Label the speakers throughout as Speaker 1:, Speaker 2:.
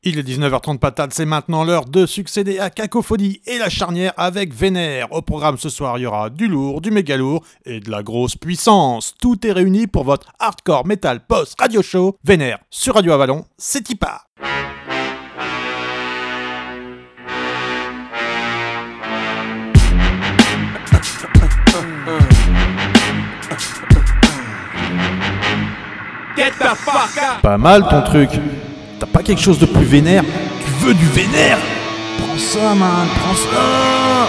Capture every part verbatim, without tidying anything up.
Speaker 1: Il est dix-neuf heures trente patate, c'est maintenant l'heure de succéder à Cacophonie et la charnière avec Vénère. Au programme ce soir, il y aura du lourd, du méga lourd et de la grosse puissance. Tout est réuni pour votre hardcore metal post radio show Vénère sur Radio Avalon, c'est y part.
Speaker 2: Get the fuck up.
Speaker 1: Pas mal ton truc. T'as pas quelque chose de plus vénère? Tu veux du vénère? Prends ça, man, prends ça!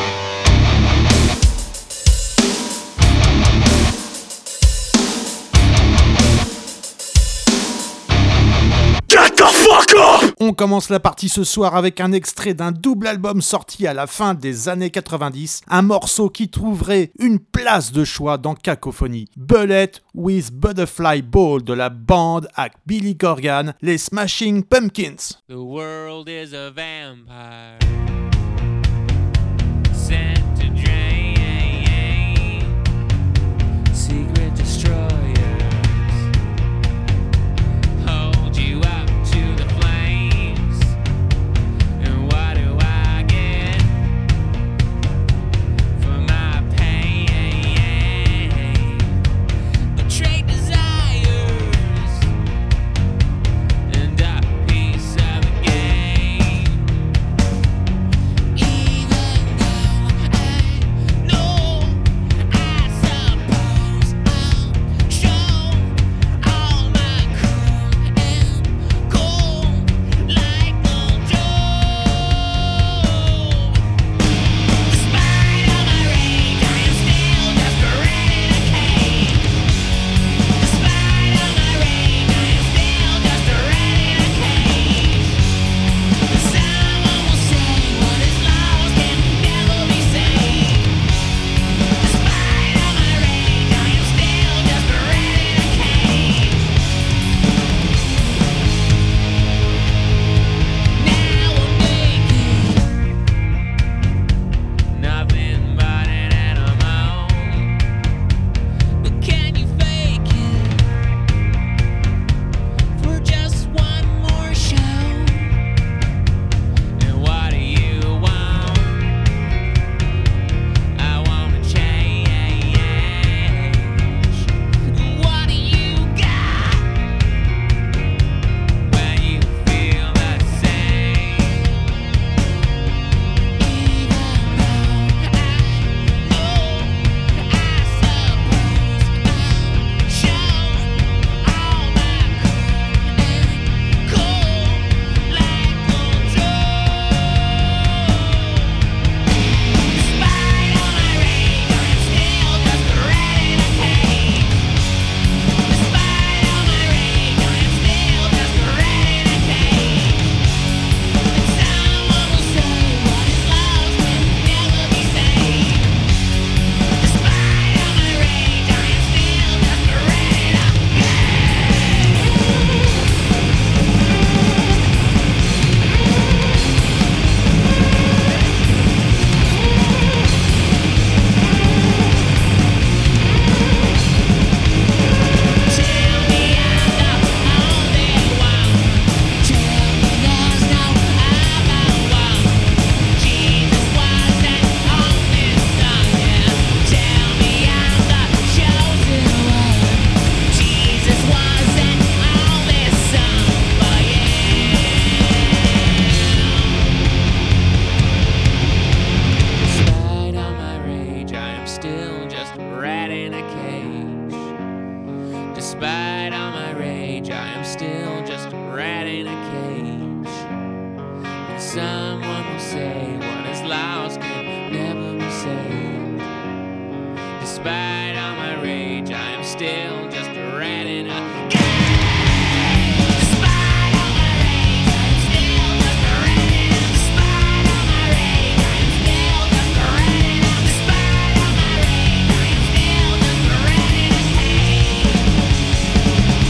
Speaker 1: Get the fuck up! On commence la partie ce soir avec un extrait d'un double album sorti à la fin des années quatre-vingt-dix, un morceau qui trouverait une place de choix dans Cacophonie. Bullet with Butterfly Ball de la bande à Billy Corgan, les Smashing Pumpkins.
Speaker 3: The world is a vampire sent to drain secret destroyers hold you up to the flames. And what do I get for my pain? Betrayed desires and a piece of the game. Even though I know, I suppose I'll show all my crew and go like a Joe. Despite all my rage, I am still just a rat in a cage. Despite all my rage, I am still just a rat in a cage. Someone will say what is lost can never be saved. Despite all my rage, I am still just a rat in a cage. Now I'm naked, nothing but an animal. But can you fake it for just one more show? And what do you want? I wanna change. What do you got when you feel the same? Even though I know, I suppose I'll show all my crew and go like a Joe. Despite all my rage, I'm still just a rat in a cage. Despite all my rage, I'm still just a rat in a cage. And someone will say what is lost can never be saved. Despite all my rage, I am still just a rat in a Tell me I'm the only one. Tell me there's no other one. Jesus wasn't on this song, yeah. Tell me I'm the chosen one. Jesus wasn't on this song, but Despite all my rage, I am still just a rat in a cage. Despite all my rage, I am still just a rat in a cage. And someone will say what is lost can never be saved. Despite all my rage, I am still just a rat in a cage. Despite all my rage, I am still just a rat in a Despite all my rage, I am still just a rat in a Despite all my rage, I am still just a rat in a cage.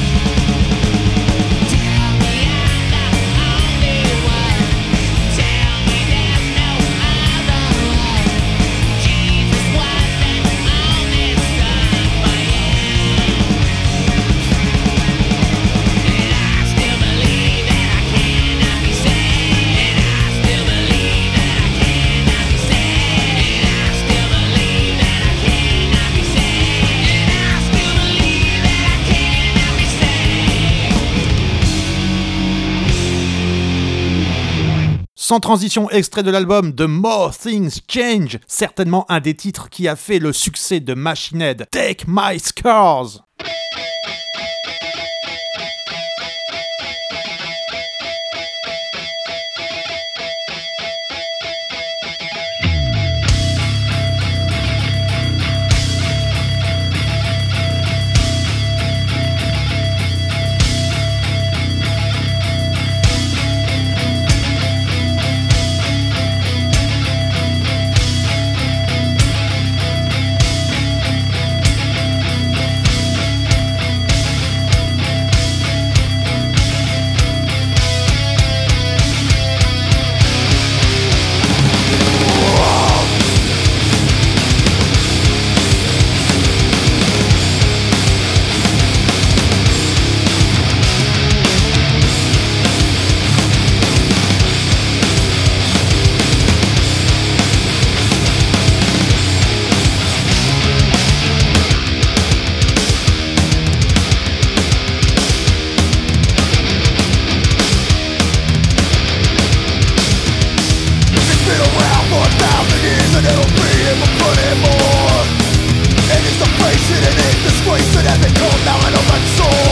Speaker 3: Tell me I'm the only one. Tell
Speaker 1: Sans transition, extrait de l'album The More Things Change, certainement un des titres qui a fait le succès de Machine Head, Take My Scars. Disgrace that has been called now an open soul.